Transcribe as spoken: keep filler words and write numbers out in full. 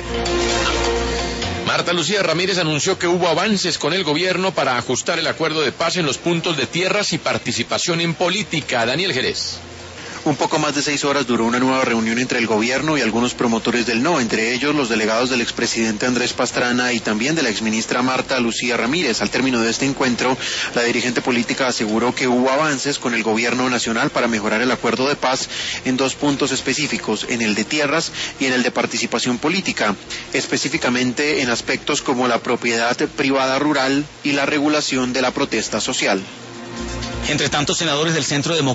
Marta Lucía Ramírez anunció que hubo avances con el gobierno para ajustar el acuerdo de paz en los puntos de tierras y participación en política. Daniel Jerez. Un poco más de seis horas duró una nueva reunión entre el gobierno y algunos promotores del no, entre ellos los delegados del expresidente Andrés Pastrana y también de la exministra Marta Lucía Ramírez. Al término de este encuentro, la dirigente política aseguró que hubo avances con el gobierno nacional para mejorar el acuerdo de paz en dos puntos específicos, en el de tierras y en el de participación política, específicamente en aspectos como la propiedad privada rural y la regulación de la protesta social. Entre tanto, senadores del Centro Democrático